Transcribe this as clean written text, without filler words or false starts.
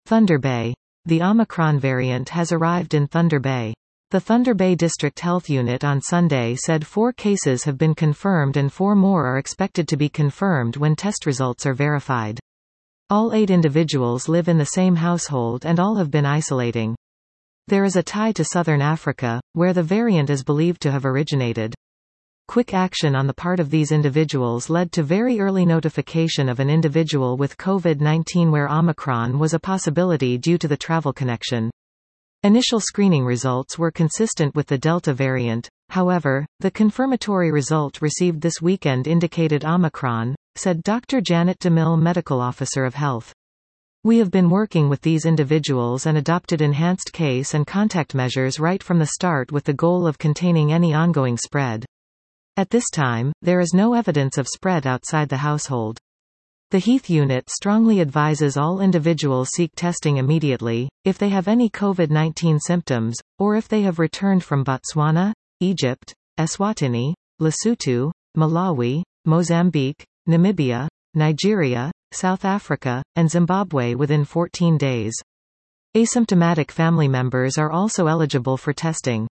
Thunder Bay. The Omicron variant has arrived in Thunder Bay. The Thunder Bay District Health Unit on Sunday said 4 cases have been confirmed and 4 more are expected to be confirmed when test results are verified. All 8 individuals live in the same household and all have been isolating. There is a tie to Southern Africa, where the variant is believed to have originated. Quick action on the part of these individuals led to very early notification of an individual with COVID-19 where Omicron was a possibility due to the travel connection. Initial screening results were consistent with the Delta variant, however, the confirmatory result received this weekend indicated Omicron, said Dr. Janet DeMille, Medical Officer of Health. We have been working with these individuals and adopted enhanced case and contact measures right from the start with the goal of containing any ongoing spread. At this time, there is no evidence of spread outside the household. The Heath Unit strongly advises all individuals seek testing immediately, if they have any COVID-19 symptoms, or if they have returned from Botswana, Egypt, Eswatini, Lesotho, Malawi, Mozambique, Namibia, Nigeria, South Africa, and Zimbabwe within 14 days. Asymptomatic family members are also eligible for testing.